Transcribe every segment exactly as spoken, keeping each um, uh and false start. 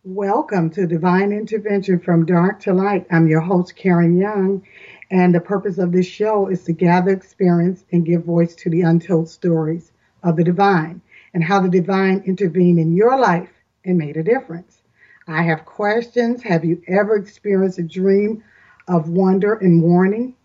Welcome to Divine Intervention from Dark to Light. I'm your host, Karen Young, and the purpose of this show is to gather experience and give voice to the untold stories of the divine and how the divine intervened in your life and made a difference. I have questions. Have you ever experienced a dream of wonder and warning?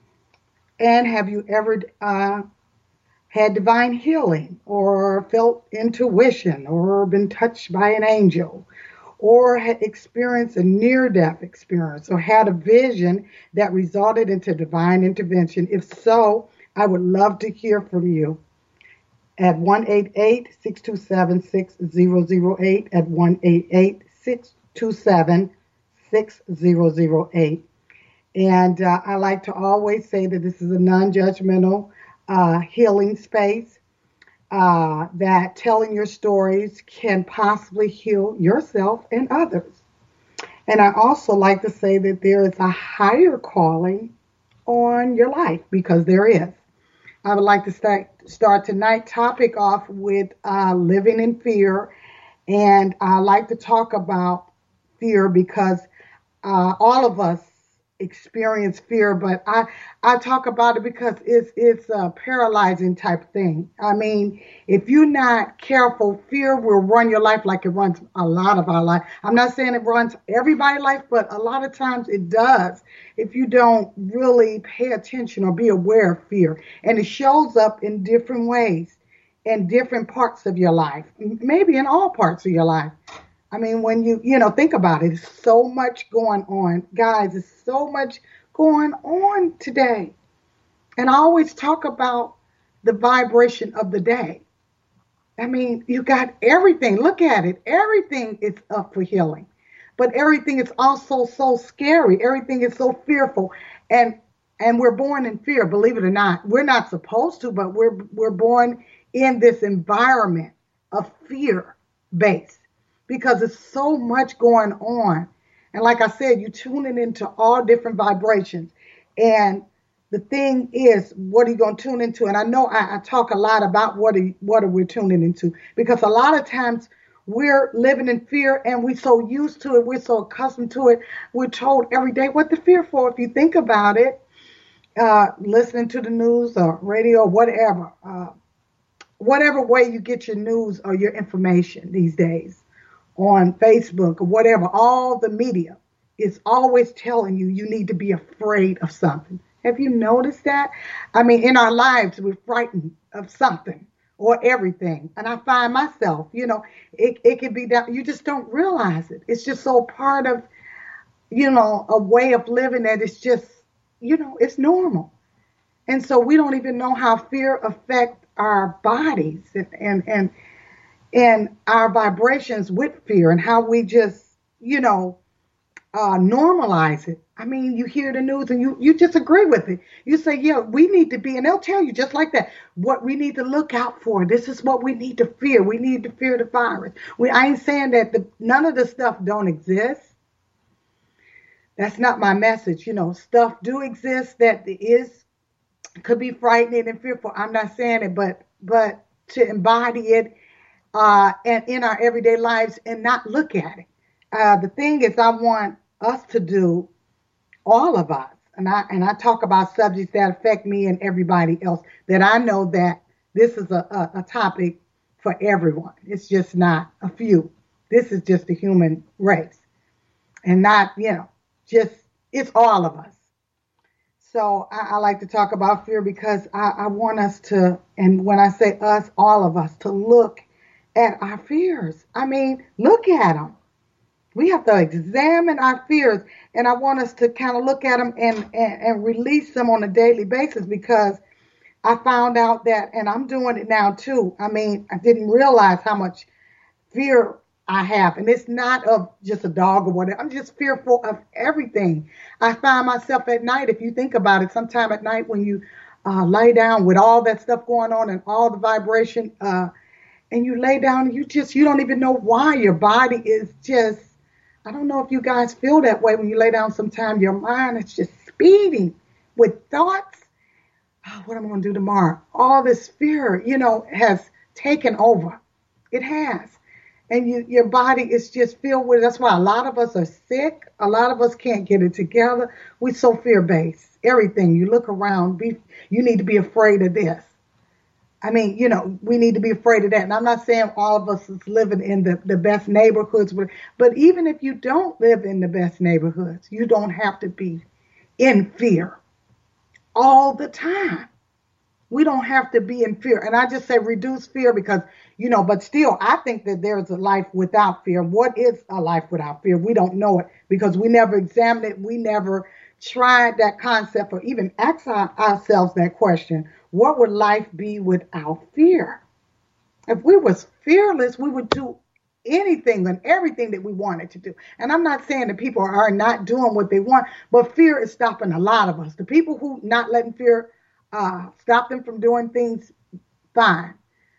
And have you ever uh, had divine healing or felt intuition or been touched by an angel? Or had experienced a near death experience or had a vision that resulted into divine intervention? If so, I would love to hear from you at one eight eight, six two seven, six zero zero eight, at one eight eight, six two seven, six zero zero eight. And uh, I like to always say that this is a non judgmental uh, healing space, uh, that telling your stories can possibly heal yourself and others. And I also like to say that there is a higher calling on your life because there is. I would like to start start tonight's topic off with uh, living in fear, and I like to talk about fear because uh, all of us experience fear, but I I talk about it because it's it's a paralyzing type thing. I mean, if you're not careful, fear will run your life like it runs a lot of our life. I'm not saying it runs everybody's life, but a lot of times it does if you don't really pay attention or be aware of fear. And it shows up in different ways in different parts of your life, maybe in all parts of your life. I mean, when you, you know, think about it, it's so much going on. Guys, it's so much going on today. And I always talk about the vibration of the day. I mean, you got everything. Look at it. Everything is up for healing. But everything is also so scary. Everything is so fearful. And and we're born in fear, believe it or not. We're not supposed to, but we're we're born in this environment of fear based because there's so much going on. And like I said, you tune tuning into all different vibrations. And the thing is, what are you going to tune into? And I know I, I talk a lot about what are, what are we tuning into, because a lot of times we're living in fear and we're so used to it. We're so accustomed to it. We're told every day what to fear for. If you think about it, uh, listening to the news or radio or whatever, uh, whatever way you get your news or your information these days, on Facebook or whatever, all the media is always telling you you need to be afraid of something. Have you noticed that? I mean, in our lives, we're frightened of something or everything. And I find myself, you know, it, it can be that you just don't realize it. It's just so part of, you know, a way of living that it's just, you know, it's normal. And so we don't even know how fear affects our bodies and, and, and and our vibrations with fear and how we just, you know, uh, normalize it. I mean, you hear the news and you, you just agree with it. You say, yeah, we need to be, and they'll tell you just like that, what we need to look out for. This is what we need to fear. We need to fear the virus. We, I ain't saying that the, none of the stuff don't exist. That's not my message. You know, stuff do exist that is, could be frightening and fearful. I'm not saying it, but, but to embody it uh, and in our everyday lives and not look at it. Uh, the thing is, I want us to do, all of us, and I and I talk about subjects that affect me and everybody else, that I know that this is a, a, a topic for everyone. It's just not a few. This is just the human race, and not, you know, just, it's all of us. So I, I like to talk about fear because I, I want us to, and when I say us, all of us, to look at our fears. I mean, look at them. We have to examine our fears, and I want us to kind of look at them and, and, and release them on a daily basis, because I found out that, and I'm doing it now too. I mean, I didn't realize how much fear I have, and it's not of just a dog or whatever. I'm just fearful of everything. I find myself at night, if you think about it, sometime at night when you uh, lay down with all that stuff going on and all the vibration, uh, and you lay down, and you just, you don't even know why your body is just, I don't know if you guys feel that way when you lay down sometime. Your mind is just speeding with thoughts. Oh, what am I going to do tomorrow? All this fear, you know, has taken over. It has. and you, your body is just filled with it. That's why a lot of us are sick. A lot of us can't get it together. We're so fear-based. Everything you look around, be you need to be afraid of this. I mean, you know, we need to be afraid of that. And I'm not saying all of us is living in the, the best neighborhoods, but even if you don't live in the best neighborhoods, you don't have to be in fear all the time. We don't have to be in fear. And I just say reduce fear because, you know, but still, I think that there's a life without fear. What is a life without fear? We don't know it because we never examined it. We never tried that concept or even asked ourselves that question. What would life be without fear? If we was fearless, we would do anything and everything that we wanted to do. And I'm not saying that people are not doing what they want, but fear is stopping a lot of us. The people who not letting fear uh, stop them from doing things, fine.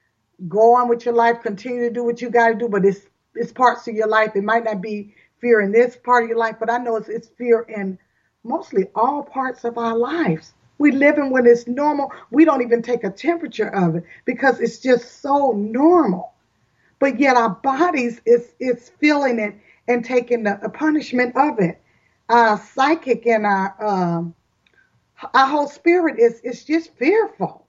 Go on with your life, continue to do what you got to do, but it's, it's parts of your life. It might not be fear in this part of your life, but I know it's, it's fear in mostly all parts of our lives. We live in when it's normal. We don't even take a temperature of it because it's just so normal. But yet our bodies is is feeling it and taking the, the punishment of it. Our psychic and our um, our whole spirit is is just fearful.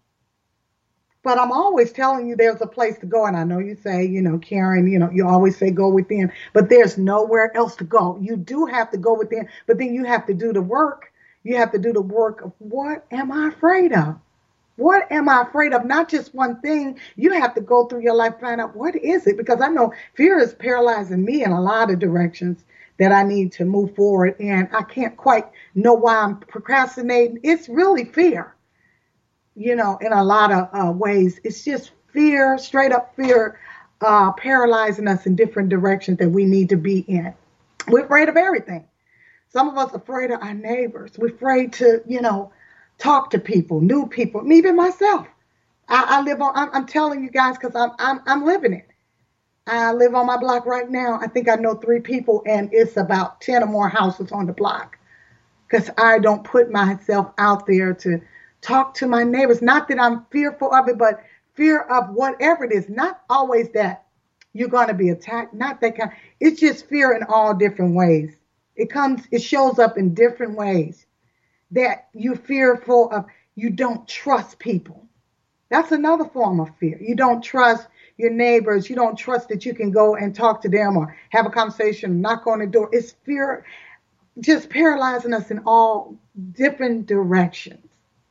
But I'm always telling you there's a place to go. And I know you say, you know, Karen, you know, you always say go within, but there's nowhere else to go. You do have to go within, but then you have to do the work. You have to do the work of what am I afraid of? What am I afraid of? Not just one thing. You have to go through your life, find out what is it? Because I know fear is paralyzing me in a lot of directions that I need to move forward. And I can't quite know why I'm procrastinating. It's really fear, you know, in a lot of uh, ways. It's just fear, straight up fear, uh, paralyzing us in different directions that we need to be in. We're afraid of everything. Some of us are afraid of our neighbors. We're afraid to, you know, talk to people, new people, even myself. I, I live on, I'm, I'm telling you guys because I'm, I'm, I'm living it. I live on my block right now. I think I know three people and it's about ten or more houses on the block because I don't put myself out there to talk to my neighbors. Not that I'm fearful of it, but fear of whatever it is. Not always that you're going to be attacked. Not that kind. It's just fear in all different ways. It comes, it shows up in different ways. That you're fearful of, you don't trust people. That's another form of fear. You don't trust your neighbors. You don't trust that you can go and talk to them or have a conversation, knock on the door. It's fear just paralyzing us in all different directions.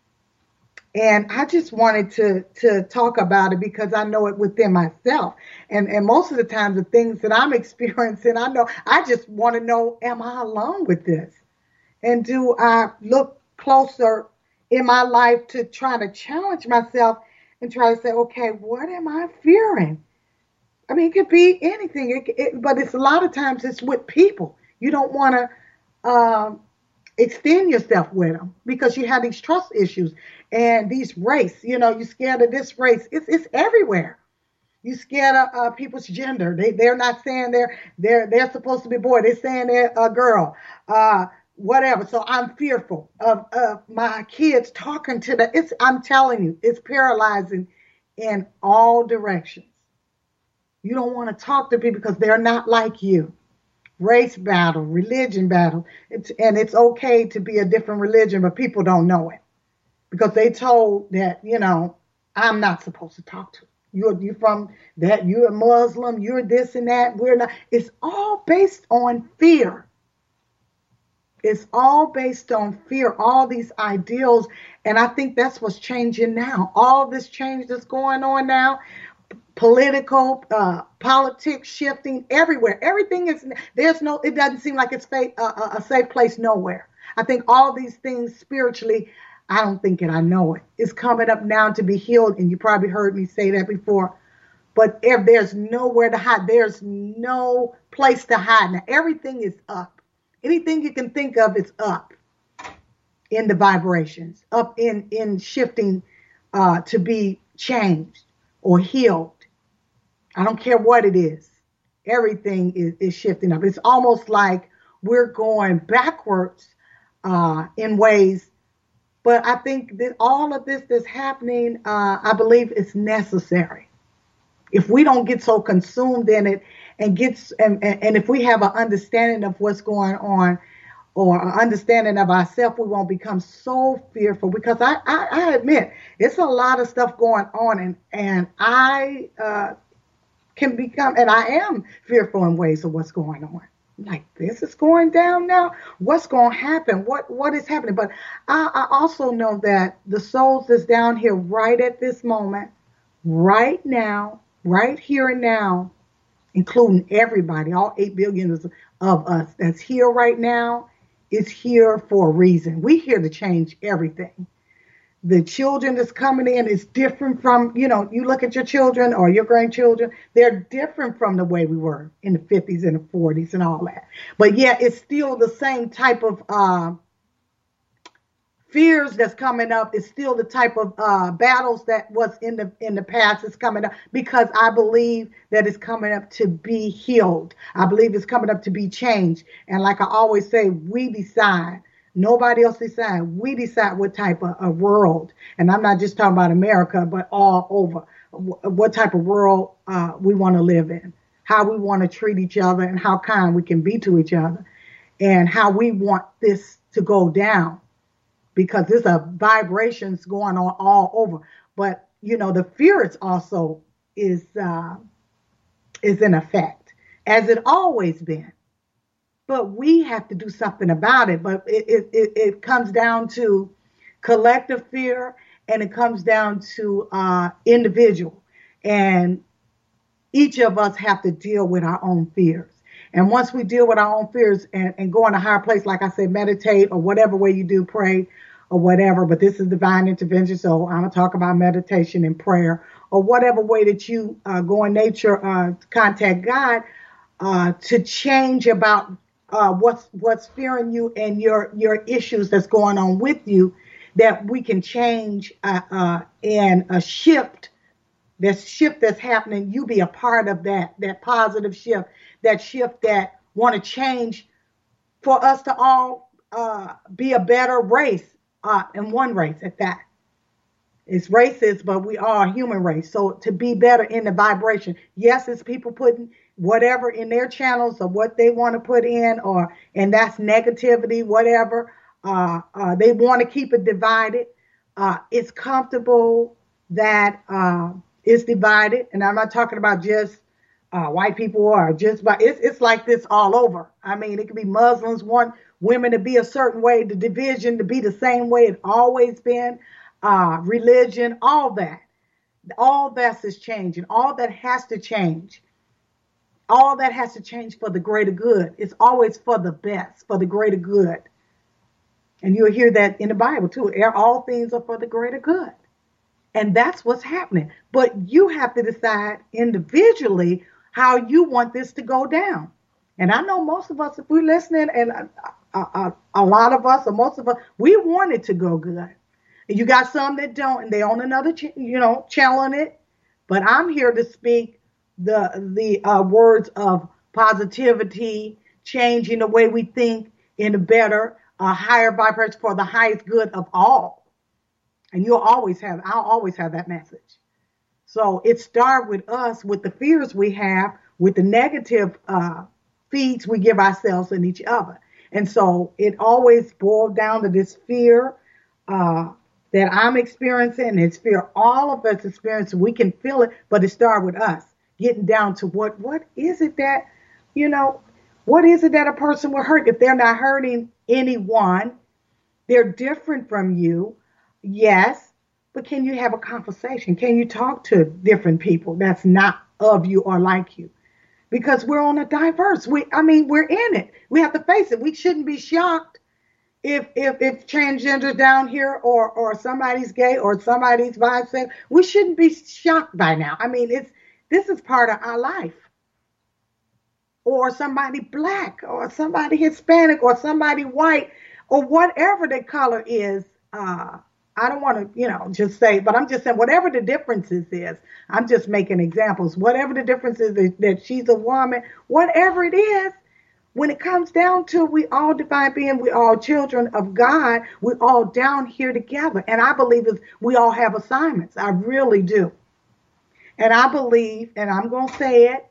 And I just wanted to, to talk about it because I know it within myself. And, and most of the time, the things that I'm experiencing, I know, I just want to know, am I alone with this? And do I look closer in my life to try to challenge myself and try to say, okay, what am I fearing? I mean, it could be anything, it, it, but it's a lot of times it's with people. You don't want to um, extend yourself with them because you have these trust issues and these race. You know, you're scared of this race. It's it's everywhere. You scared of uh, people's gender. They they're not saying they're they're they're supposed to be boy. They're saying they're a girl. Uh, whatever. So I'm fearful of, of my kids talking to the, it's, I'm telling you, it's paralyzing in all directions. You don't want to talk to people because they're not like you. Race battle, religion battle. It's, and it's okay to be a different religion, but people don't know it because they told that, you know, I'm not supposed to talk to you. You're, you're from that, you're a Muslim, you're this and that. We're not. It's all based on fear. It's all based on fear, all these ideals. And I think that's what's changing now. All this change that's going on now, political, uh, politics shifting everywhere. Everything is, there's no, it doesn't seem like it's a, a, a safe place nowhere. I think all these things spiritually, I don't think it, I know it. It's coming up now to be healed. And you probably heard me say that before. But if there's nowhere to hide, there's no place to hide. Now, everything is up. Anything you can think of is up in the vibrations, up in, in shifting uh, to be changed or healed. I don't care what it is. Everything is, is shifting up. It's almost like we're going backwards uh, in ways. But I think that all of this that's happening, uh, I believe is necessary. If we don't get so consumed in it and gets and, and, and if we have an understanding of what's going on or an understanding of ourselves, we won't become so fearful. Because I, I, I admit it's a lot of stuff going on, and and I uh, can become, and I am fearful in ways of what's going on. Like, this is going down now. What's going to happen? What what is happening? But I, I also know that the souls that's down here right at this moment, right now, right here and now, including everybody, all eight billion of us that's here right now, is here for a reason. We're here to change everything. The children that's coming in is different from, you know, you look at your children or your grandchildren, they're different from the way we were in the fifties and the forties and all that. But yeah, it's still the same type of uh, fears that's coming up. It's still the type of uh, battles that was in the in the past is coming up, because I believe that it's coming up to be healed. I believe it's coming up to be changed. And like I always say, we decide. Nobody else decide. We decide what type of a world, and I'm not just talking about America, but all over, what type of world uh, we want to live in, how we want to treat each other, and how kind we can be to each other, and how we want this to go down, because there's a vibrations going on all over. But you know, the fear is also is uh, is in effect, as it always been. But we have to do something about it. But it, it, it, it comes down to collective fear, and it comes down to uh, individual. And each of us have to deal with our own fears. And once we deal with our own fears and, and go in a higher place, like I said, meditate or whatever way you do, pray or whatever. But this is divine intervention, so I'm going to talk about meditation and prayer, or whatever way that you uh, go in nature, uh, contact God uh, to change about Uh, what's what's fearing you and your your issues that's going on with you, that we can change uh, uh, and a shift, that shift that's happening. You be a part of that that positive shift, that shift that want to change for us to all uh, be a better race, uh, and one race at that. It's racist, but we are a human race. So to be better in the vibration, yes, it's people putting whatever in their channels or what they want to put in, or and that's negativity, whatever. Uh, uh, they want to keep it divided. Uh, it's comfortable that uh, it's divided, and I'm not talking about just uh, white people or just, but it's it's like this all over. I mean, it could be Muslims want women to be a certain way, the division to be the same way it's always been. Uh, religion, all that, all that is changing. All that has to change. All that has to change for the greater good. It's always for the best, for the greater good. And you'll hear that in the Bible too. All things are for the greater good. And that's what's happening. But you have to decide individually how you want this to go down. And I know most of us, if we're listening, and a, a, a lot of us, or most of us, we want it to go good. You got some that don't, and they own another, ch- you know, channel on it. But I'm here to speak the the uh, words of positivity, changing the way we think in a better, uh, higher vibration for the highest good of all. And you'll always have, I'll always have that message. So it starts with us, with the fears we have, with the negative uh, feeds we give ourselves and each other. And so it always boils down to this fear, uh, that I'm experiencing. It's fear all of us experience. We can feel it, but it starts with us getting down to what, what is it that, you know, what is it that a person will hurt if they're not hurting anyone? They're different from you. Yes. But can you have a conversation? Can you talk to different people that's not of you or like you? Because we're on a diverse, we, I mean, we're in it. We have to face it. We shouldn't be shocked If if if transgender down here, or or somebody's gay, or somebody's bisexual. We shouldn't be shocked by now. I mean, it's this is part of our life. Or somebody black, or somebody Hispanic, or somebody white, or whatever the color is. Uh, I don't want to, you know, just say, but I'm just saying whatever the differences is. I'm just making examples. Whatever the difference is that, that she's a woman, whatever it is. When it comes down to, we all divine being, we all children of God, we all down here together. And I believe is we all have assignments. I really do. And I believe, and I'm going to say it,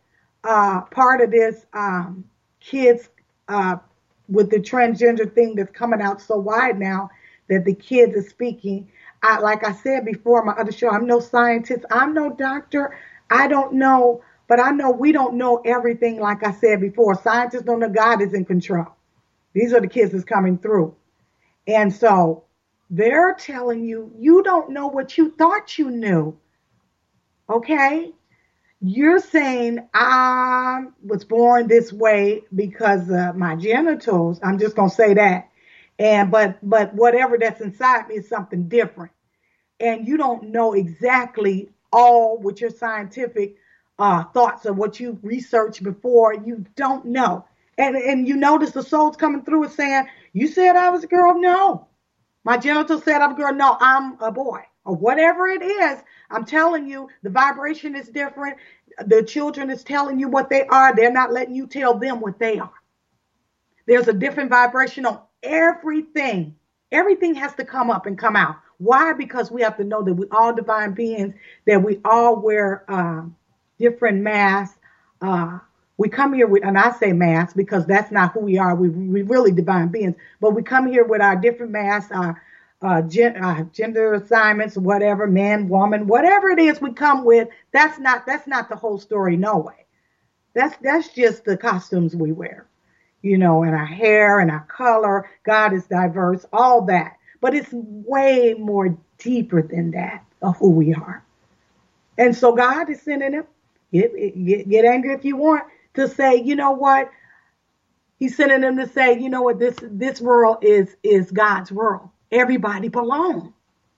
uh, part of this um, kids uh, with the transgender thing that's coming out so wide now that the kids are speaking. I, like I said before, my other show, I'm no scientist, I'm no doctor, I don't know, but I know we don't know everything. Like I said before, scientists don't know God is in control. These are the kids that's coming through. And so they're telling you, you don't know what you thought you knew. Okay? You're saying I was born this way because of my genitals. I'm just going to say that. And but but whatever that's inside me is something different. And you don't know exactly all with your scientific uh, thoughts of what you researched before. You don't know. And and you notice the souls coming through and saying, you said I was a girl? No. My genitals said I'm a girl. No, I'm a boy. Or whatever it is, I'm telling you, the vibration is different. The children is telling you what they are. They're not letting you tell them what they are. There's a different vibration on everything. Everything has to come up and come out. Why? Because we have to know that we all divine beings, that we all wear uh, different masks. Uh, we come here with, and I say masks because that's not who we are. We we really divine beings, but we come here with our different masks, our uh, gen, uh, gender assignments, whatever, man, woman, whatever it is we come with. That's not that's not the whole story. No way. That's that's just the costumes we wear, you know, and our hair and our color. God is diverse, all that. But it's way more deeper than that of who we are. And so God is sending him, get, get, get angry if you want, to say, you know what? He's sending them to say, you know what, this this world is, is God's world. Everybody belongs.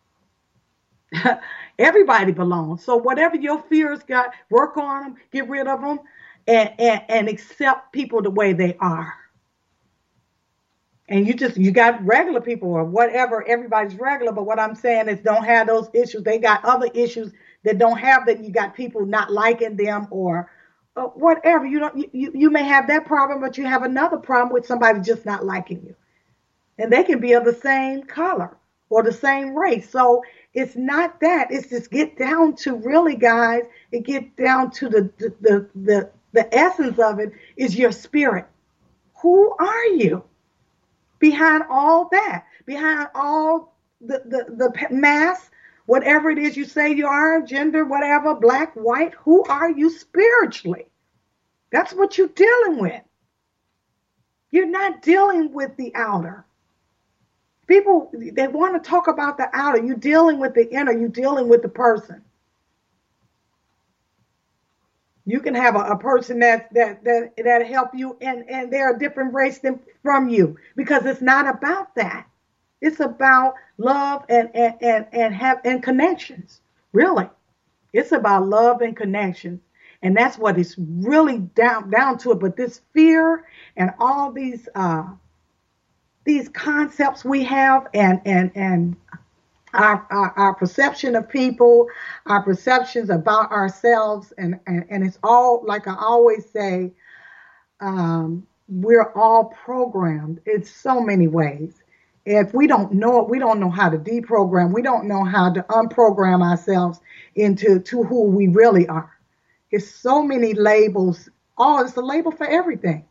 Everybody belongs. So whatever your fears got, work on them, get rid of them, and, and, and accept people the way they are. And you just, you got regular people or whatever, everybody's regular. But what I'm saying is don't have those issues. They got other issues that don't have that. You got people not liking them or uh, whatever. You don't, you, you may have that problem, but you have another problem with somebody just not liking you. And they can be of the same color or the same race. So it's not that. It's just get down to really, guys, it get down to the, the, the, the, the essence of it is your spirit. Who are you? Behind all that, behind all the, the, the mass, whatever it is you say you are, gender, whatever, black, white, who are you spiritually? That's what you're dealing with. You're not dealing with the outer. People, they want to talk about the outer. You're dealing with the inner. You're dealing with the person. You can have a, a person that that that that help you, and and they're a different race than from you, because it's not about that. It's about love and and and and have and connections. Really, it's about love and connections, and that's what it's really down down to it. But this fear and all these uh these concepts we have, and and and. Our, our, our perception of people, our perceptions about ourselves, and, and, and it's all, like I always say, um, we're all programmed in so many ways. If we don't know it, we don't know how to deprogram. We don't know how to unprogram ourselves into to who we really are. It's so many labels. Oh, it's a label for everything.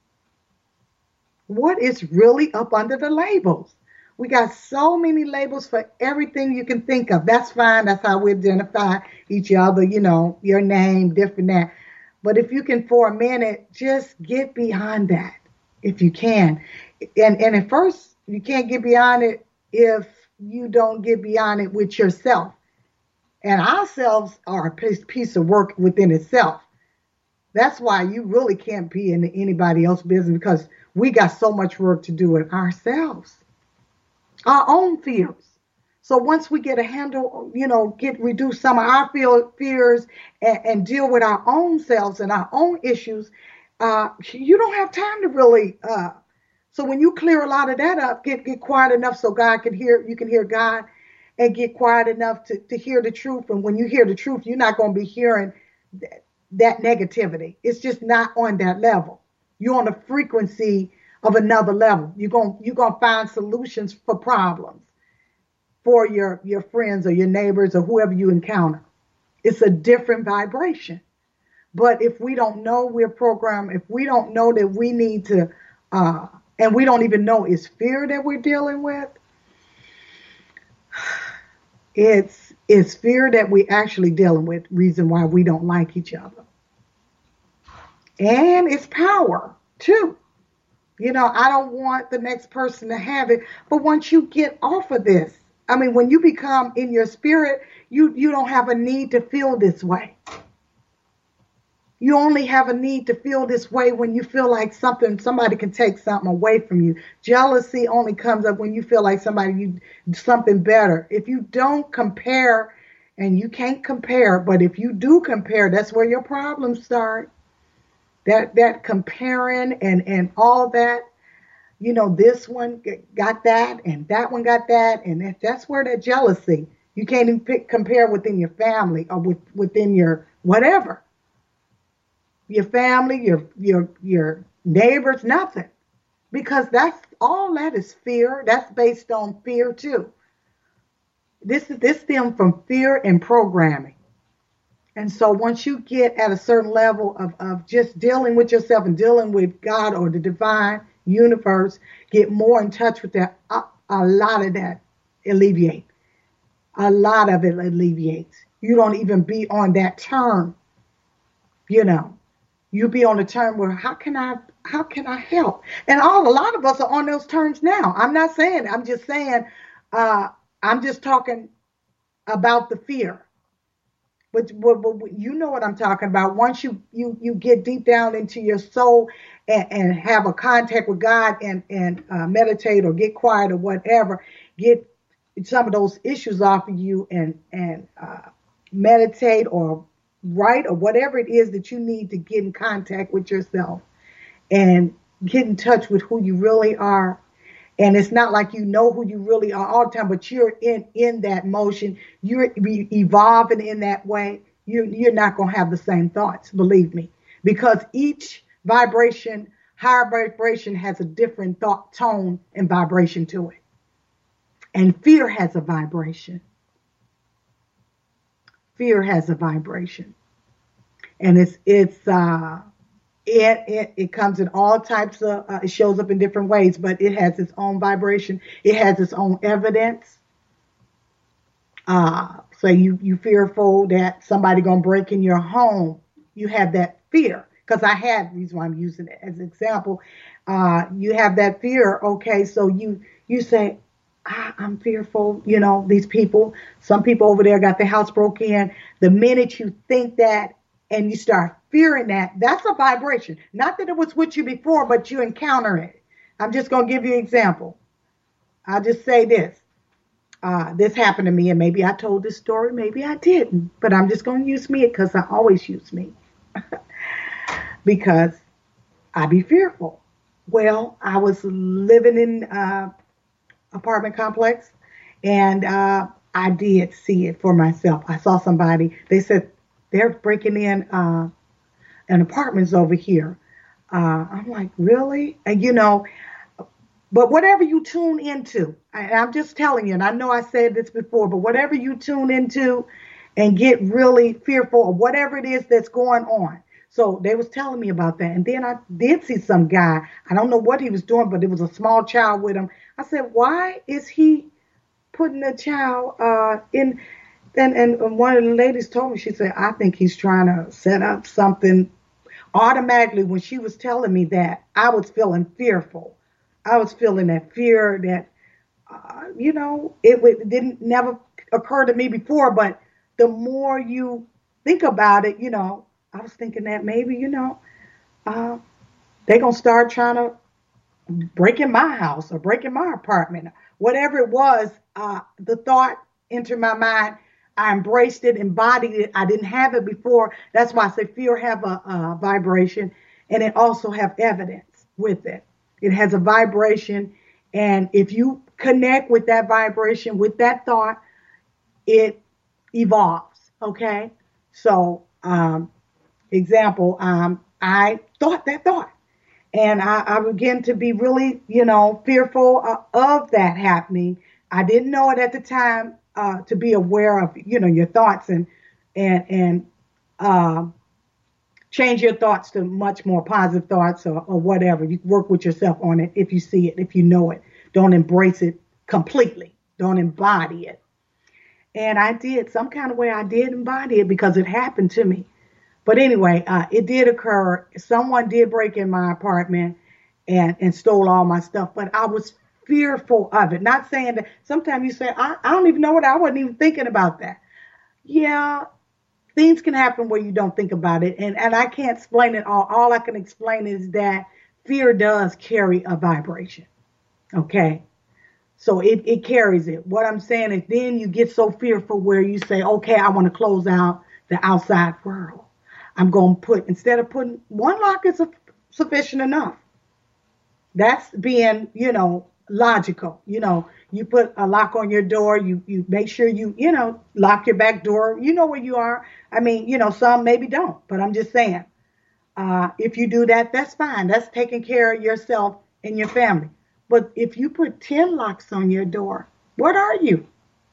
What is really up under the labels? We got so many labels for everything you can think of. That's fine. That's how we identify each other, you know, your name, different that. But if you can, for a minute, just get beyond that, if you can. And, and at first, you can't get beyond it if you don't get beyond it with yourself. And ourselves are a piece, piece of work within itself. That's why you really can't be in anybody else's business, because we got so much work to do with ourselves. Our own fears. So once we get a handle, you know, get reduce some of our fears and, and deal with our own selves and our own issues, uh, you don't have time to really. Uh, so when you clear a lot of that up, get get quiet enough so God can hear. You can hear God, and get quiet enough to, to hear the truth. And when you hear the truth, you're not going to be hearing that, that negativity. It's just not on that level. You're on a frequency of another level. You're going you're going to find solutions for problems for your, your friends or your neighbors or whoever you encounter. It's a different vibration. But if we don't know we're programmed, if we don't know that we need to, uh, and we don't even know it's fear that we're dealing with, it's it's fear that we're actually dealing with, reason why we don't like each other. And it's power, too. You know, I don't want the next person to have it. But once you get off of this, I mean, when you become in your spirit, you, you don't have a need to feel this way. You only have a need to feel this way when you feel like something, somebody can take something away from you. Jealousy only comes up when you feel like somebody, you something better. If you don't compare, and you can't compare, but if you do compare, that's where your problems start. That that comparing and, and all that, you know, this one got that and that one got that. And that, that's where that jealousy, you can't even pick, compare within your family or with, within your whatever. Your family, your your your neighbors, nothing. Because that's all that is fear. That's based on fear too. This is this stems from fear and programming. And so once you get at a certain level of, of just dealing with yourself and dealing with God or the divine universe, get more in touch with that, a, a lot of that alleviates. A lot of it alleviates. You don't even be on that term, you know. You be on the term where how can I how can I help? And all a lot of us are on those terms now. I'm not saying, I'm just saying, uh, I'm just talking about the fear. But, but, but you know what I'm talking about. Once you, you, you get deep down into your soul and, and have a contact with God and, and uh, meditate or get quiet or whatever, get some of those issues off of you and, and uh, meditate or write or whatever it is that you need to get in contact with yourself and get in touch with who you really are. And it's not like you know who you really are all the time, but you're in, in that motion. You're evolving in that way. You're, you're not going to have the same thoughts, believe me, because each vibration, higher vibration has a different thought tone and vibration to it. And fear has a vibration. Fear has a vibration. And it's, it's, uh, It, it it comes in all types of, uh, it shows up in different ways, but it has its own vibration. It has its own evidence. Uh, so you, you fearful that somebody going to break in your home. You have that fear. Because I had, the reason why I'm using it as an example, uh, you have that fear. Okay, so you, you say, ah, I'm fearful, you know, these people, some people over there got their house broke in. The minute you think that, and you start fearing that, that's a vibration. Not that it was with you before, but you encounter it. I'm just going to give you an example. I'll just say this. Uh, this happened to me, and maybe I told this story, maybe I didn't. But I'm just going to use me because I always use me. Because I be fearful. Well, I was living in uh apartment complex, and uh, I did see it for myself. I saw somebody. They said, they're breaking in uh, an apartments over here. Uh, I'm like, really? And you know, but whatever you tune into, I, I'm just telling you, and I know I said this before, but whatever you tune into and get really fearful of whatever it is that's going on. So they was telling me about that. And then I did see some guy. I don't know what he was doing, but there was a small child with him. I said, why is he putting a child uh, in... And, and one of the ladies told me, she said, I think he's trying to set up something. Automatically, when she was telling me that, I was feeling fearful. I was feeling that fear that, uh, you know, it, it didn't never occur to me before. But the more you think about it, you know, I was thinking that maybe, you know, uh, they're going to start trying to break in my house or break in my apartment. Whatever it was, uh, the thought entered my mind. I embraced it, embodied it. I didn't have it before. That's why I say fear have a, a vibration, and it also have evidence with it. It has a vibration, and if you connect with that vibration, with that thought, it evolves. Okay, so um, example, um, I thought that thought, and I, I began to be really, you know, fearful uh, of that happening. I didn't know it at the time. Uh, to be aware of, you know, your thoughts and and and uh, change your thoughts to much more positive thoughts or, or whatever. You work with yourself on it if you see it, if you know it. Don't embrace it completely. Don't embody it. And I did, some kind of way I did embody it because it happened to me. But anyway, uh, it did occur. Someone did break in my apartment and, and stole all my stuff, but I was fearful of it. Not saying that sometimes you say, I, I don't even know what I wasn't even thinking about that. Yeah, things can happen where you don't think about it. And, and I can't explain it all. All I can explain is that fear does carry a vibration. Okay. So it, it carries it. What I'm saying is then you get so fearful where you say, okay, I want to close out the outside world. I'm going to put, instead of putting one lock is sufficient enough. That's being, you know, logical. You know, you put a lock on your door. You, you make sure you, you know, lock your back door. You know where you are. I mean, you know, some maybe don't, but I'm just saying, uh, if you do that, that's fine. That's taking care of yourself and your family. But if you put ten locks on your door, what are you?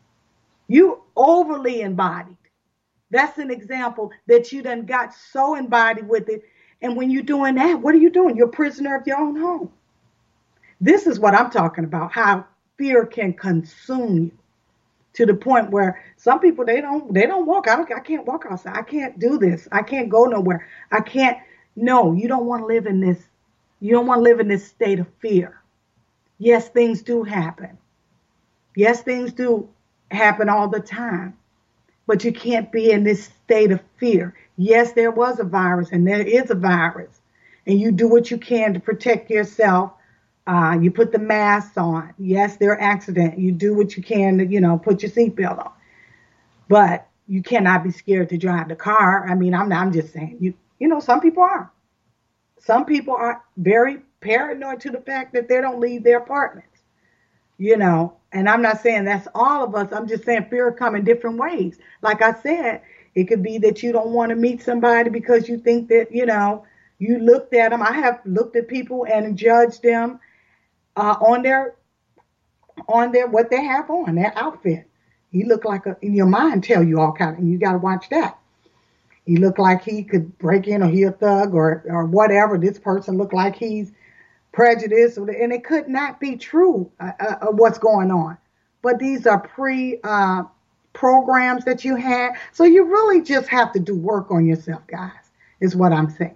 You overly embodied. That's an example that you done got so embodied with it. And when you're doing that, what are you doing? You're a prisoner of your own home. This is what I'm talking about, how fear can consume you to the point where some people, they don't, they don't walk. I don't, I can't walk outside. I can't do this. I can't go nowhere. I can't. No, you don't want to live in this. You don't want to live in this state of fear. Yes, things do happen. Yes, things do happen all the time. But you can't be in this state of fear. Yes, there was a virus and there is a virus. And you do what you can to protect yourself. Uh, you put the mask on. Yes, there are accidents. You do what you can to, you know, put your seatbelt on. But you cannot be scared to drive the car. I mean, I'm not, I'm just saying, you, you know, some people are. Some people are very paranoid to the fact that they don't leave their apartments, you know. And I'm not saying that's all of us. I'm just saying fear come in different ways. Like I said, it could be that you don't want to meet somebody because you think that, you know, you looked at them. I have looked at people and judged them uh, on their, on their, what they have on, their outfit. He looked like a, in your mind tell you all kind of, and you got to watch that. He looked like he could break in or he a thug or, or whatever. This person looked like he's prejudice, and it could not be true uh, uh, of what's going on. But these are pre uh, programs that you had. So you really just have to do work on yourself, guys, is what I'm saying.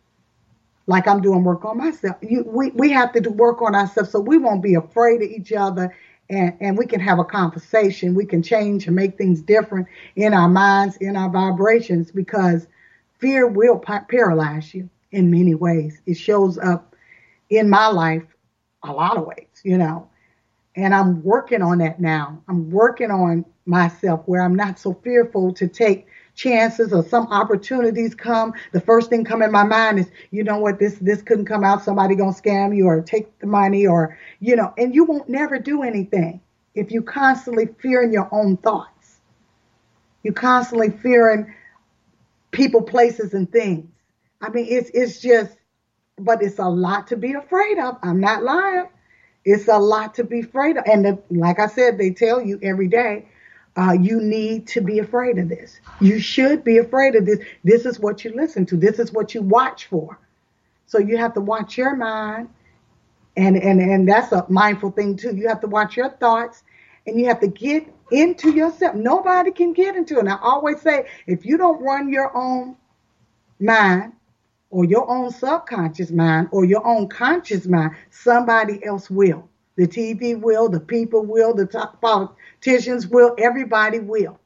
Like I'm doing work on myself. You, we, we have to do work on ourselves so we won't be afraid of each other, and, and we can have a conversation. We can change and make things different in our minds, in our vibrations, because fear will paralyze you in many ways. It shows up in my life a lot of ways, you know, and I'm working on that now. I'm working on myself where I'm not so fearful to take chances or some opportunities come. The first thing come in my mind is, you know what, this, this couldn't come out. Somebody gonna scam you or take the money or, you know, and you won't never do anything if you constantly fearing your own thoughts. You constantly fearing people, places, and things. I mean, it's, it's just, but it's a lot to be afraid of. I'm not lying. It's a lot to be afraid of. And the, like I said, they tell you every day, uh, you need to be afraid of this. You should be afraid of this. This is what you listen to. This is what you watch for. So you have to watch your mind. And, and, and that's a mindful thing too. You have to watch your thoughts and you have to get into yourself. Nobody can get into it. And I always say, if you don't run your own mind, or your own subconscious mind, or your own conscious mind, somebody else will. The T V will, the people will, the top politicians will, everybody will.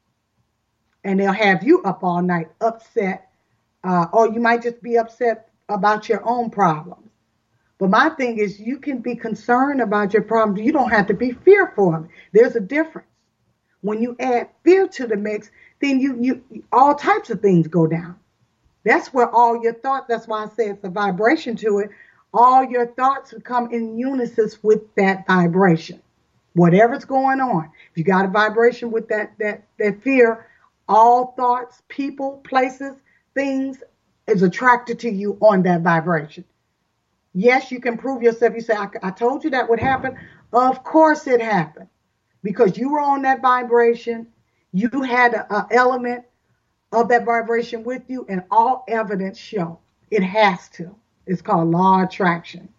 And they'll have you up all night, upset, uh, or you might just be upset about your own problems. But my thing is, you can be concerned about your problems. You don't have to be fearful of it. There's a difference. When you add fear to the mix, then you, you all types of things go down. That's where all your thoughts, that's why I say it's a vibration to it. All your thoughts come in unison with that vibration. Whatever's going on. If you got a vibration with that, that, that fear, all thoughts, people, places, things is attracted to you on that vibration. Yes, you can prove yourself. You say, I, I told you that would happen. Of course it happened. Because you were on that vibration. You had an element of that vibration with you, and all evidence show it has to. It's called law of attraction.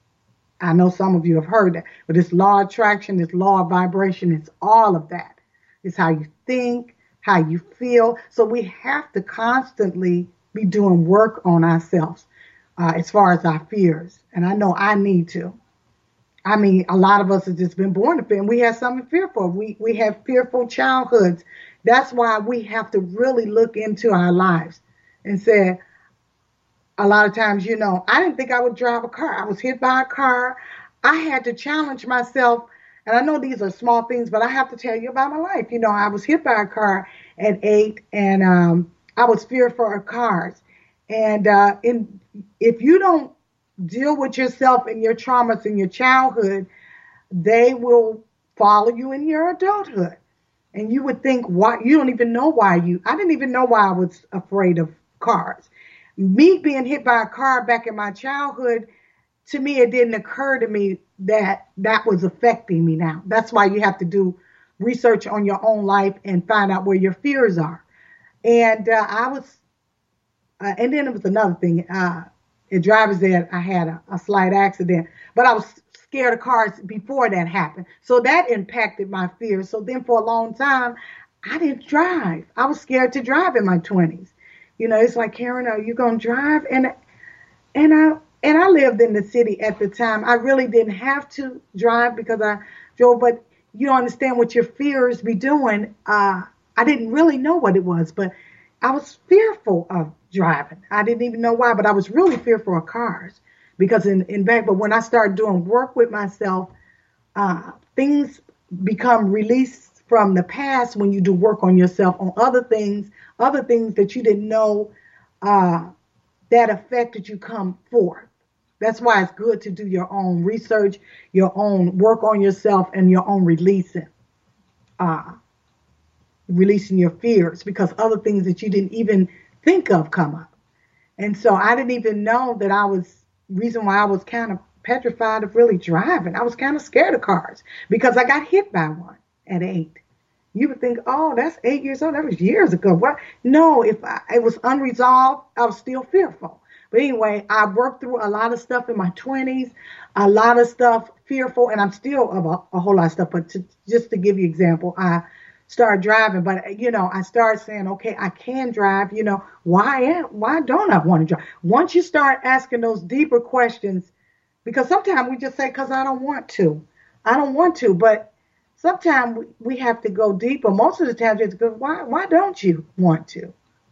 I know some of you have heard that, but it's law of attraction, it's law of vibration, it's all of that. It's how you think, how you feel. So we have to constantly be doing work on ourselves uh, as far as our fears. And I know I need to. I mean, a lot of us have just been born to fear, and we have something fearful. We we have fearful childhoods. That's why we have to really look into our lives and say, a lot of times, you know, I didn't think I would drive a car. I was hit by a car. I had to challenge myself. And I know these are small things, but I have to tell you about my life. You know, I was hit by a car at eight, and um, I was fearful of cars. And uh, in, if you don't deal with yourself and your traumas in your childhood, they will follow you in your adulthood. And you would think, why? You don't even know why you, I didn't even know why I was afraid of cars. Me being hit by a car back in my childhood, to me, it didn't occur to me that that was affecting me now. That's why you have to do research on your own life and find out where your fears are. And uh, I was, uh, and then it was another thing. Uh, at driver's ed, I had a, a slight accident, but I was scared of cars before that happened. So that impacted my fears. So then for a long time, I didn't drive. I was scared to drive in my twenties. You know, it's like, Karen, are you going to drive? And, and I, and I lived in the city at the time. I really didn't have to drive because I drove, but you don't understand what your fears be doing. Uh, I didn't really know what it was, but I was fearful of driving. I didn't even know why, but I was really fearful of cars because in, in fact, but when I started doing work with myself, uh, things become released from the past when you do work on yourself on other things, other things that you didn't know uh, that affected you come forth. That's why it's good to do your own research, your own work on yourself, and your own releasing, uh, releasing your fears, because other things that you didn't even think of come up. And so I didn't even know that I was, reason why I was kind of petrified of really driving. I was kind of scared of cars because I got hit by one at eight. You would think, oh, that's eight years old. That was years ago. What? No, if I, it was unresolved, I was still fearful. But anyway, I worked through a lot of stuff in my twenties, a lot of stuff fearful, and I'm still of a, a whole lot of stuff. But to, just to give you an example, I started driving, but you know, I started saying, okay, I can drive. You know, why am, why don't I want to drive? Once you start asking those deeper questions, because sometimes we just say, because I don't want to, I don't want to, but sometimes we have to go deeper. Most of the time, it's because why, why don't you want to?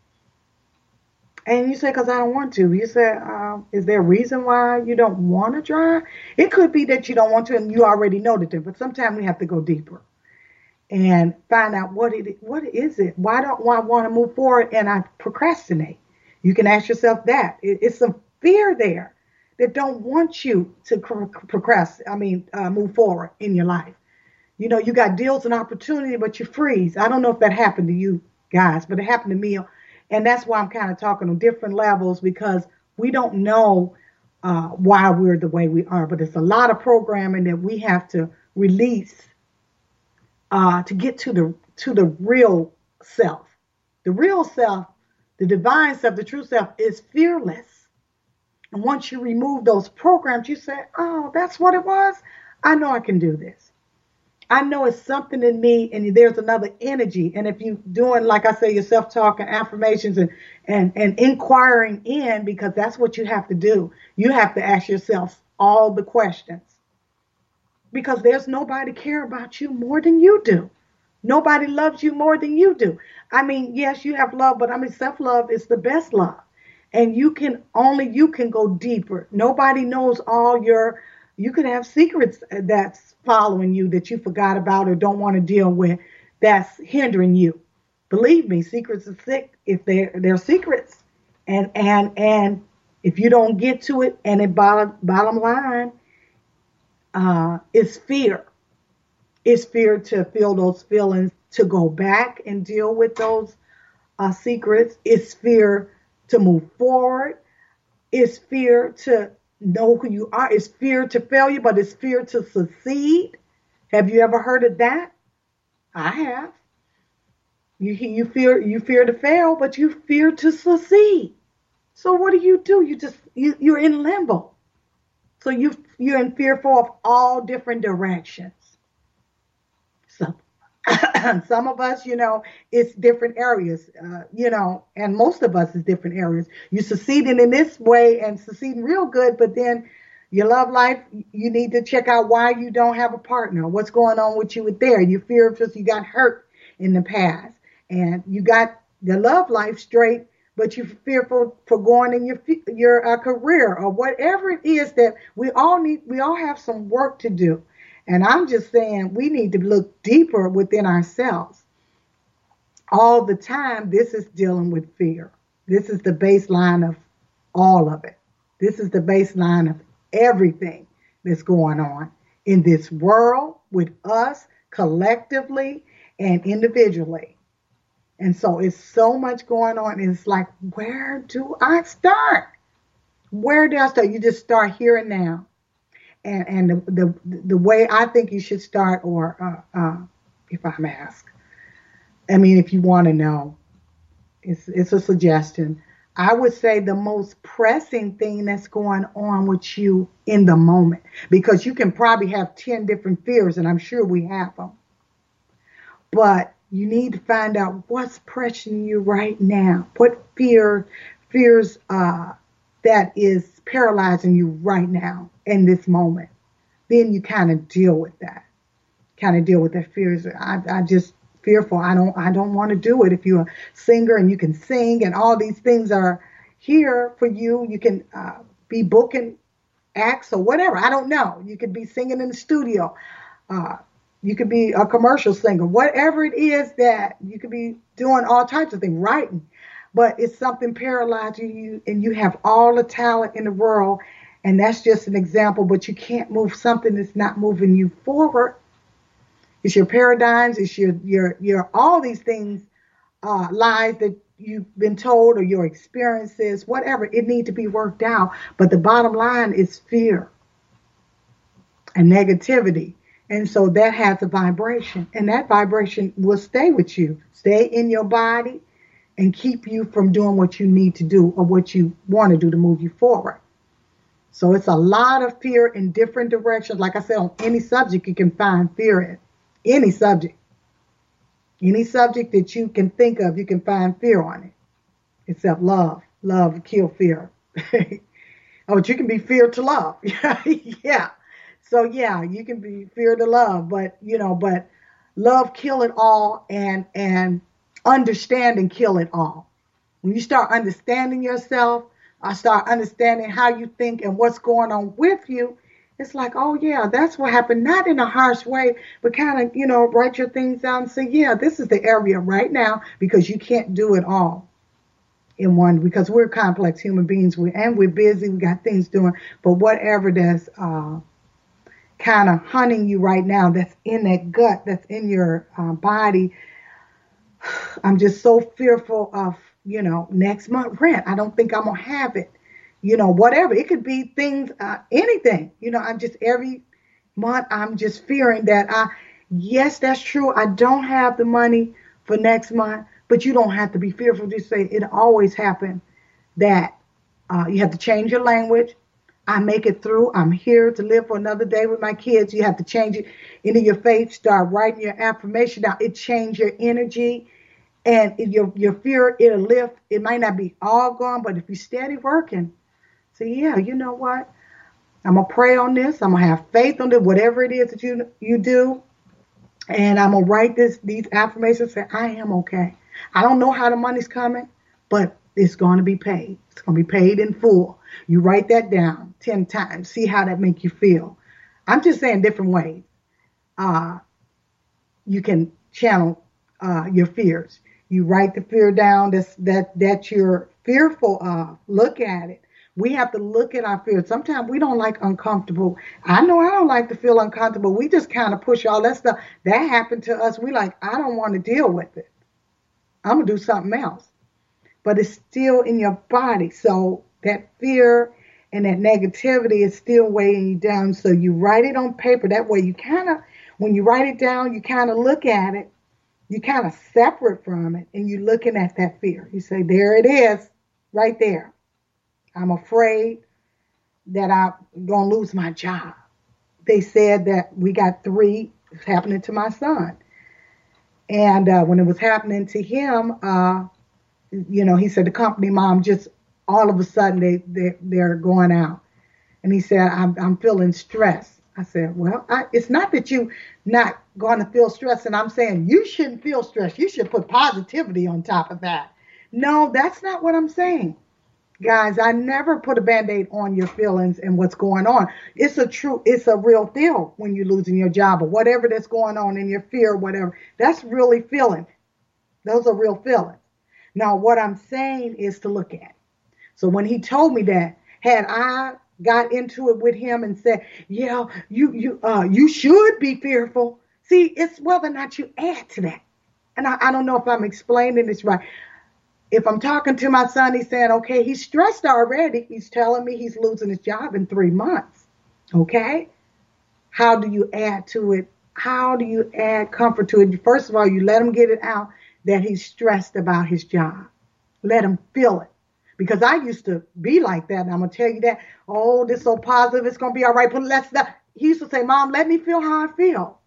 And you say, because I don't want to. You say, uh, is there a reason why you don't want to drive? It could be that you don't want to and you already know the difference. But sometimes we have to go deeper and find out what it what is it? Why don't I want to move forward and I procrastinate? You can ask yourself that. It, it's some fear there that don't want you to procrastinate, I mean, uh, move forward in your life. You know, you got deals and opportunity, but you freeze. I don't know if that happened to you guys, but it happened to me. And that's why I'm kind of talking on different levels, because we don't know uh, why we're the way we are. But it's a lot of programming that we have to release uh, to get to the to the real self. The real self, the divine self, the true self is fearless. And once you remove those programs, you say, oh, that's what it was. I know I can do this. I know it's something in me, and there's another energy. And if you're doing, like I say, your self-talk and affirmations and, and, and inquiring in, because that's what you have to do. You have to ask yourself all the questions, because there's nobody care about you more than you do. Nobody loves you more than you do. I mean, yes, you have love, but I mean, self-love is the best love. And you can only, you can go deeper. Nobody knows all your, you could have secrets that's following you that you forgot about or don't want to deal with, that's hindering you. Believe me, secrets are sick if they're they're secrets. And and and if you don't get to it, and it bottom bottom line, uh, is fear. It's fear to feel those feelings, to go back and deal with those uh, secrets. It's fear to move forward. It's fear to know who you are. It's fear to failure, but it's fear to succeed. Have you ever heard of that? I have. You you fear you fear to fail, but you fear to succeed. So what do you do? You just you, you're in limbo. So you you're in fearful of all different directions. So some of us, you know, it's different areas, uh, you know, and most of us is different areas. You succeeding in this way and succeeding real good, but then your love life, you need to check out why you don't have a partner. What's going on with you with there? You fear because you got hurt in the past, and you got the love life straight, but you're fearful for going in your your uh, career or whatever it is that we all need. We all have some work to do, and I'm just saying we need to look deeper within ourselves. All the time, this is dealing with fear. This is the baseline of all of it. This is the baseline of everything that's going on in this world with us collectively and individually. And so it's so much going on. And it's like, where do I start? Where do I start? You just start here and now. And, and the, the, the way I think you should start, or uh, uh, if I'm asked, I mean, if you want to know, it's, it's a suggestion. I would say the most pressing thing that's going on with you in the moment, because you can probably have ten different fears, and I'm sure we have them. But you need to find out what's pressing you right now. What fear, fears uh, that is paralyzing you right now in this moment. Then you kind of deal with that. Kind of deal with that fears. I, I just fearful. I don't. I don't want to do it. If you're a singer and you can sing, and all these things are here for you, you can uh, be booking acts or whatever. I don't know. You could be singing in the studio. Uh, you could be a commercial singer. Whatever it is that you could be doing, all types of things, writing. But it's something paralyzing you, and you have all the talent in the world, and that's just an example. But you can't move something that's not moving you forward. It's your paradigms. It's your your your all these things, uh, lies that you've been told, or your experiences, whatever. It needs to be worked out. But the bottom line is fear and negativity, and so that has a vibration, and that vibration will stay with you, stay in your body, and keep you from doing what you need to do or what you want to do to move you forward. So it's a lot of fear in different directions. Like I said, on any subject you can find fear in. Any subject. Any subject that you can think of, you can find fear on it. Except love. Love kill fear. Oh, but you can be feared to love. Yeah. So yeah, you can be feared to love, but you know, but love kill it all, and and understand and kill it all. When you start understanding yourself, I start understanding how you think and what's going on with you. It's like, oh yeah, that's what happened. Not in a harsh way, but kind of, you know, write your things down and say, yeah, this is the area right now, because you can't do it all in one, because we're complex human beings, we, and we're busy, we got things doing. But whatever that's uh, kind of hunting you right now, that's in that gut, that's in your uh, body, I'm just so fearful of, you know, next month rent. I don't think I'm going to have it. You know, whatever. It could be things, uh, anything. You know, I'm just every month, I'm just fearing that I, yes, that's true. I don't have the money for next month, but you don't have to be fearful. Just say it always happened that uh, you have to change your language. I make it through. I'm here to live for another day with my kids. You have to change it into your faith. Start writing your affirmation down. It change your energy. And your your fear, it'll lift. It might not be all gone, but if you steady working, say, yeah, you know what? I'm going to pray on this. I'm going to have faith on it, whatever it is that you you do. And I'm going to write this these affirmations, say, I am okay. I don't know how the money's coming, but it's going to be paid. It's going to be paid in full. You write that down ten times. See how that make you feel. I'm just saying different ways. Uh, you can channel uh, your fears. You write the fear down that's, that, that you're fearful of. Look at it. We have to look at our fears. Sometimes we don't like uncomfortable. I know I don't like to feel uncomfortable. We just kind of push all that stuff. That happened to us. We like, I don't want to deal with it. I'm going to do something else. But it's still in your body. So that fear and that negativity is still weighing you down. So you write it on paper. That way you kind of, when you write it down, you kind of look at it. You kind of separate from it and you're looking at that fear. You say, there it is, right there. I'm afraid that I'm going to lose my job. They said that we got three happening to my son. And uh, when it was happening to him, uh, you know, he said the company mom just all of a sudden they, they, they're going out. And he said, I'm, I'm feeling stressed. I said, well, I, it's not that you not going to feel stressed. And I'm saying you shouldn't feel stressed. You should put positivity on top of that. No, that's not what I'm saying. Guys, I never put a Band-Aid on your feelings and what's going on. It's a true, it's a real feel when you're losing your job or whatever that's going on in your fear or whatever. That's really feeling. Those are real feelings. Now, what I'm saying is to look at. So when he told me that, had I got into it with him and said, yeah, you you uh you should be fearful. See, it's whether or not you add to that. And I, I don't know if I'm explaining this right. If I'm talking to my son, he's saying, okay, he's stressed already. He's telling me he's losing his job in three months. Okay? How do you add to it? How do you add comfort to it? First of all, you let him get it out that he's stressed about his job. Let him feel it. Because I used to be like that. And I'm going to tell you that, oh, this is so positive. It's going to be all right. But let's not. He used to say, Mom, let me feel how I feel.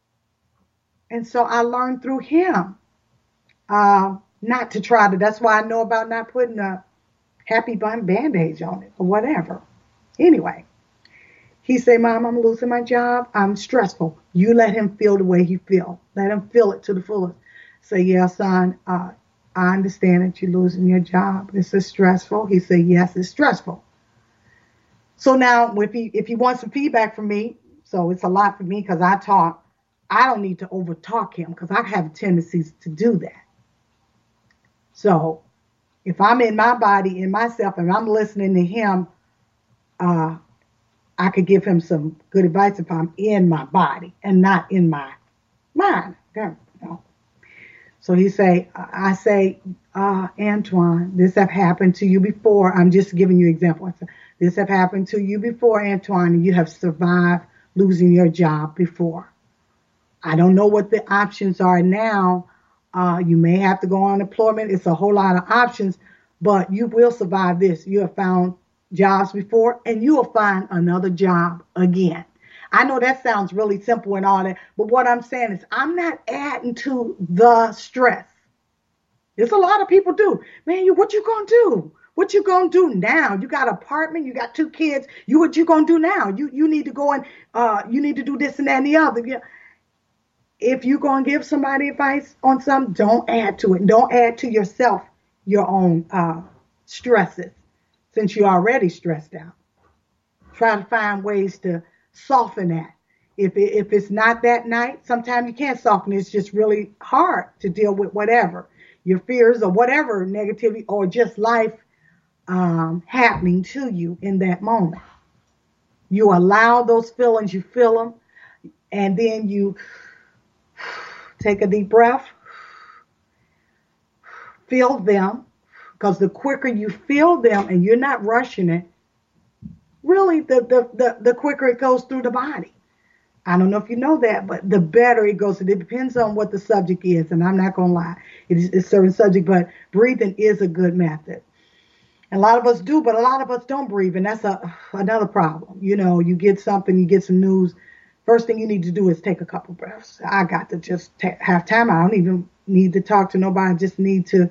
And so I learned through him. Um, Not to try to, that's why I know about not putting a happy bandage on it or whatever. Anyway, he said, Mom, I'm losing my job. I'm stressful. You let him feel the way he feel. Let him feel it to the fullest. Say, yeah, son, uh, I understand that you're losing your job. This is stressful. He said, yes, it's stressful. So now if he, if he wants some feedback from me, so it's a lot for me because I talk, I don't need to over talk him because I have tendencies to do that. So if I'm in my body, in myself, and I'm listening to him, uh, I could give him some good advice if I'm in my body and not in my mind. You know. So he say, I say, uh, Antoine, this have happened to you before. I'm just giving you an example. I say, this have happened to you before, Antoine, and you have survived losing your job before. I don't know what the options are now. Uh, you may have to go on unemployment. It's a whole lot of options, but you will survive this. You have found jobs before, and you will find another job again. I know that sounds really simple and all that, but what I'm saying is I'm not adding to the stress. There's a lot of people do. Man, you what you gonna do? What you gonna do now? You got an apartment, you got two kids. You what you gonna do now? You you need to go and uh, you need to do this and that and the other. Yeah. If you're going to give somebody advice on something, don't add to it. Don't add to yourself your own uh, stresses since you're already stressed out. Try to find ways to soften that. If, it, if it's not that night, sometimes you can't soften it. It's just really hard to deal with whatever. Your fears or whatever negativity or just life um, happening to you in that moment. You allow those feelings, you feel them, and then you take a deep breath, feel them, because the quicker you feel them and you're not rushing it, really the, the, the, the quicker it goes through the body. I don't know if you know that, but the better it goes. It depends on what the subject is, and I'm not going to lie. It is a certain subject, but breathing is a good method. And a lot of us do, but a lot of us don't breathe, and that's a another problem. You know, you get something, you get some news. First thing you need to do is take a couple breaths. I got to just ta- have time. I don't even need to talk to nobody. I just need to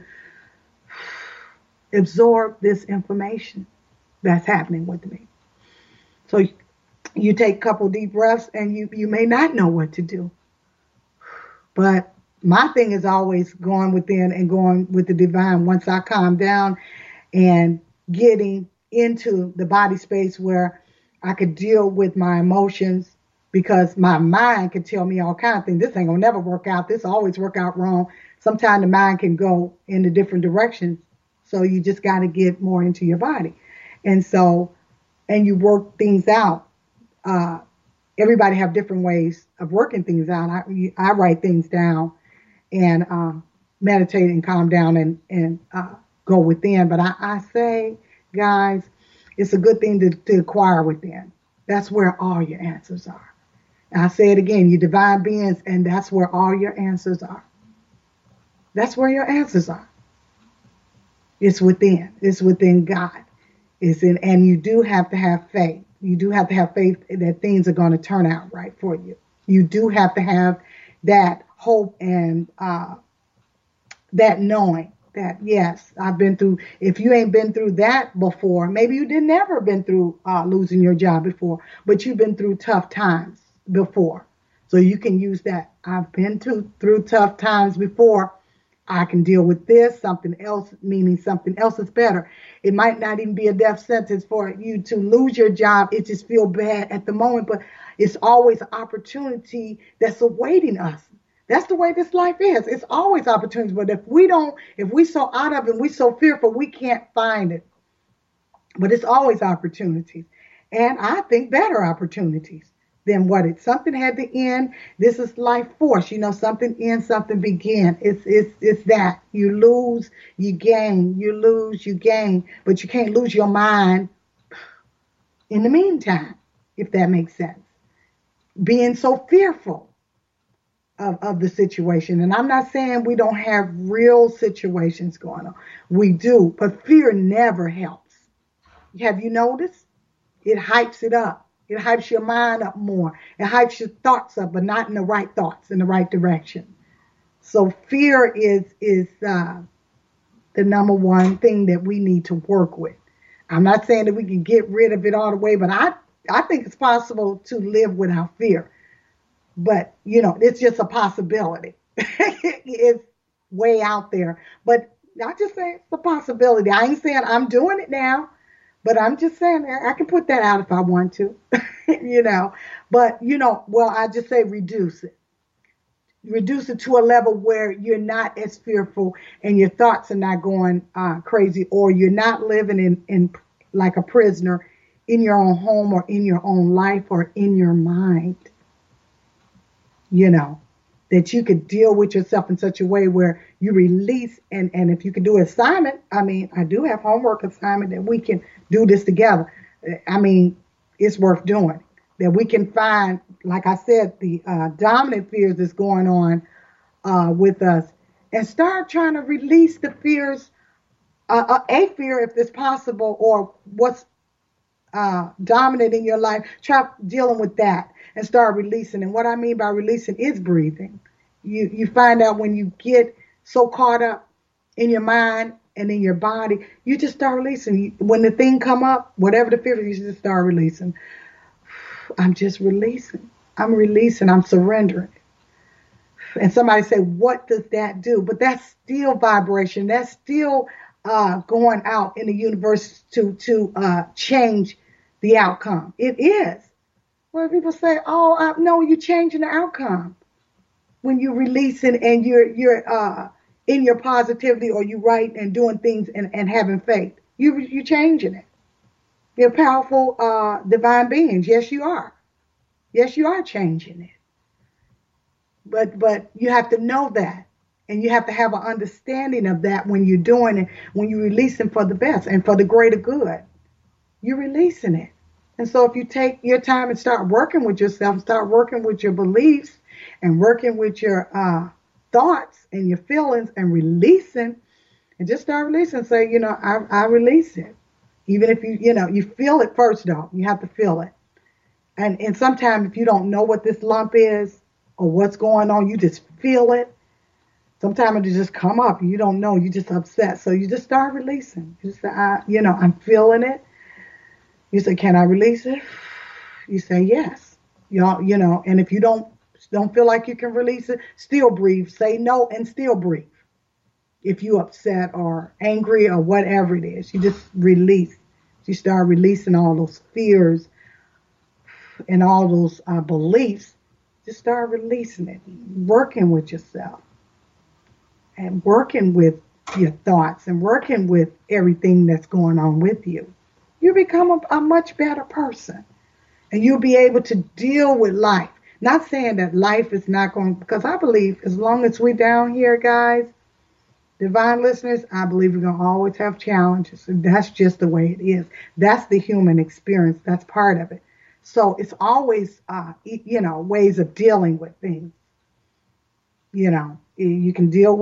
absorb this information that's happening with me. So you take a couple deep breaths and you, you may not know what to do. But my thing is always going within and going with the divine once I calm down and getting into the body space where I could deal with my emotions. Because my mind can tell me all kinds of things. This ain't gonna never work out. This always work out wrong. Sometimes the mind can go in the different directions. So you just got to get more into your body. And so, and you work things out. Uh, everybody have different ways of working things out. I, I write things down and uh, meditate and calm down and, and uh, go within. But I, I say, guys, it's a good thing to, to acquire within. That's where all your answers are. I say it again, you divine beings, and that's where all your answers are. That's where your answers are. It's within. It's within God. It's in, and you do have to have faith. You do have to have faith that things are going to turn out right for you. You do have to have that hope and uh, that knowing that, yes, I've been through. If you ain't been through that before, maybe you didn't ever been through uh, losing your job before, but you've been through tough times before. So you can use that. I've been to, through tough times before. I can deal with this, something else, meaning something else is better. It might not even be a death sentence for you to lose your job. It just feel bad at the moment, but it's always an opportunity that's awaiting us. That's the way this life is. It's always opportunities, but if we don't, if we so out of it, we so fearful, we can't find it. But it's always opportunities. And I think better opportunities than what it. Something had to end. This is life force. You know, something ends, something begin. It's it's it's that. You lose, you gain. You lose, you gain. But you can't lose your mind in the meantime, if that makes sense. Being so fearful of, of the situation. And I'm not saying we don't have real situations going on. We do, but fear never helps. Have you noticed? It hypes it up. It hypes your mind up more. It hypes your thoughts up, but not in the right thoughts, in the right direction. So fear is is uh, the number one thing that we need to work with. I'm not saying that we can get rid of it all the way, but I, I think it's possible to live without fear. But, you know, it's just a possibility. It's way out there. But I just say it's a possibility. I ain't saying I'm doing it now. But I'm just saying I can put that out if I want to, you know. But, you know, well, I just say reduce it. Reduce it to a level where you're not as fearful and your thoughts are not going uh, crazy, or you're not living in, in like a prisoner in your own home or in your own life or in your mind, you know, that you could deal with yourself in such a way where you release. And, and if you can do an assignment, I mean, I do have homework assignment that we can do this together. I mean, it's worth doing. That we can find, like I said, the uh, dominant fears that's going on uh, with us, and start trying to release the fears, uh, uh, a fear if it's possible, or what's uh, dominant in your life. Try dealing with that and start releasing. And what I mean by releasing is breathing. You you find out when you get so caught up in your mind and in your body, you just start releasing. When the thing come up, whatever the fear is, you just start releasing. I'm just releasing. I'm releasing. I'm surrendering. And somebody say, what does that do? But that's still vibration. That's still uh, going out in the universe to to uh, change the outcome. It is. Well, people say, oh, uh, no, you're changing the outcome when you're releasing and you're you're uh, in your positivity, or you right and doing things and, and having faith. You you're changing it. You're powerful uh, divine beings. Yes, you are. Yes, you are changing it. But but you have to know that, and you have to have an understanding of that when you're doing it, when you're releasing for the best and for the greater good. You're releasing it. And so if you take your time and start working with yourself, start working with your beliefs and working with your uh, thoughts and your feelings and releasing, and just start releasing, say, you know, I, I release it. Even if you, you know, you feel it first, though. You have to feel it. And, and sometimes if you don't know what this lump is or what's going on, you just feel it. Sometimes it just come up. You don't know. You're just upset. So you just start releasing. You just say, I, you know, I'm feeling it. You say, can I release it? You say, yes. Y'all, you know, and if you don't don't feel like you can release it, still breathe. Say no and still breathe. If you're upset or angry or whatever it is, you just release. You start releasing all those fears and all those uh, beliefs. Just start releasing it, working with yourself and working with your thoughts and working with everything that's going on with you. You become a, a much better person, and you'll be able to deal with life. Not saying that life is not going, because I believe as long as we're down here, guys, divine listeners, I believe we're going to always have challenges. And that's just the way it is. That's the human experience. That's part of it. So it's always, uh, you know, ways of dealing with things. You know, you can deal with it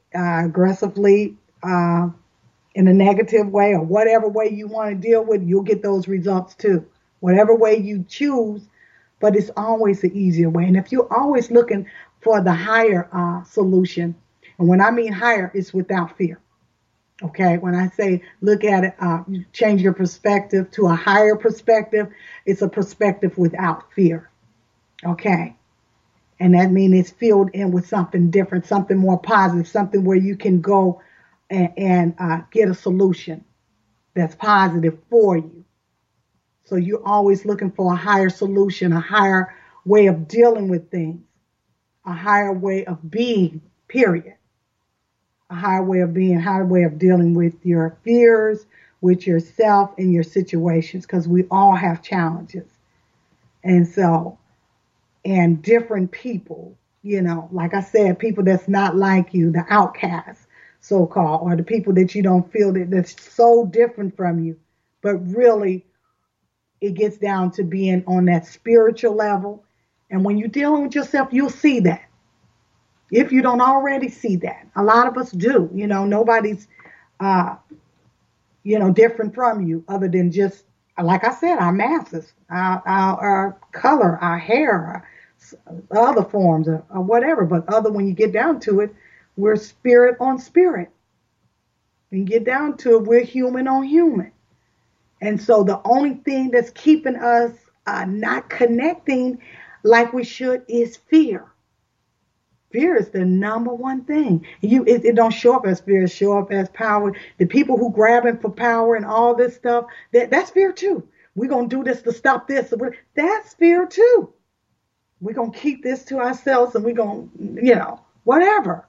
uh, aggressively, uh, in a negative way, or whatever way you want to deal with, you'll get those results too. Whatever way you choose, but it's always the easier way. And if you're always looking for the higher uh, solution, and when I mean higher, it's without fear. Okay, when I say look at it, uh, change your perspective to a higher perspective, it's a perspective without fear. Okay, and that means it's filled in with something different, something more positive, something where you can go and, and uh, get a solution that's positive for you. So you're always looking for a higher solution, a higher way of dealing with things, a higher way of being, period. A higher way of being, a higher way of dealing with your fears, with yourself and your situations, because we all have challenges. And so, and different people, you know, like I said, people that's not like you, the outcasts, so-called, or the people that you don't feel that that's so different from you, but really it gets down to being on that spiritual level. And when you're dealing with yourself, you'll see that. If you don't already see that, a lot of us do. You know, nobody's, uh, you know, different from you other than just, like I said, our masses, our, our, our color, our hair, our other forms, or, or whatever. But other, when you get down to it, we're spirit on spirit. When you get down to it, we're human on human. And so the only thing that's keeping us uh, not connecting like we should is fear. Fear is the number one thing. You, it, it don't show up as fear, it show up as power. The people who grabbing for power and all this stuff, that, that's fear too. We're going to do this to stop this. That's fear too. We're going to keep this to ourselves and we're going to, you know, whatever.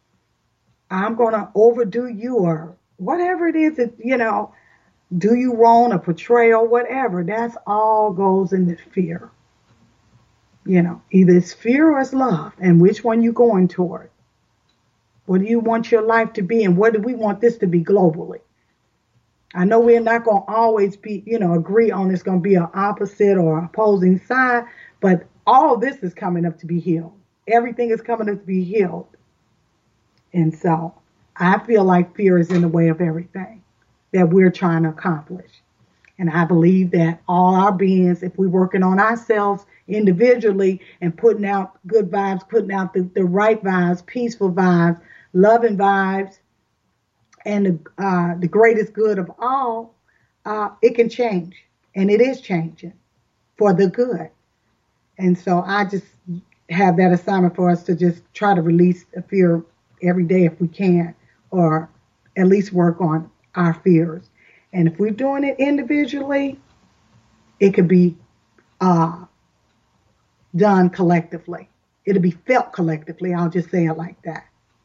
I'm going to overdo you or whatever it is that, you know, do you wrong or portrayal, whatever. That's all goes into fear. You know, either it's fear or it's love. And which one you going toward? What do you want your life to be? And what do we want this to be globally? I know we're not going to always be, you know, agree on it's going to be an opposite or opposing side, but all this is coming up to be healed. Everything is coming up to be healed. And so I feel like fear is in the way of everything that we're trying to accomplish. And I believe that all our beings, if we're working on ourselves individually and putting out good vibes, putting out the, the right vibes, peaceful vibes, loving vibes, and the, uh, the greatest good of all, uh, it can change. And it is changing for the good. And so I just have that assignment for us to just try to release the fear every day if we can, or at least work on our fears. And if we're doing it individually, it could be uh, done collectively. It'll be felt collectively. I'll just say it like that,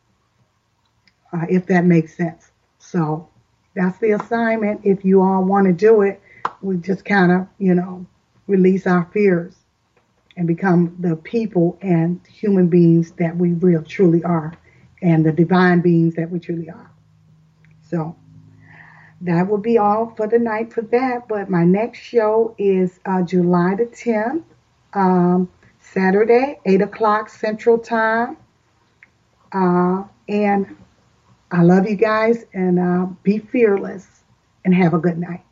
uh, if that makes sense. So that's the assignment. If you all want to do it, we just kind of, you know, release our fears and become the people and human beings that we real truly are, and the divine beings that we truly are. So that will be all for the night for that. But my next show is uh, July the tenth, um, Saturday, eight o'clock Central Time. Uh, and I love you guys, and uh, be fearless and have a good night.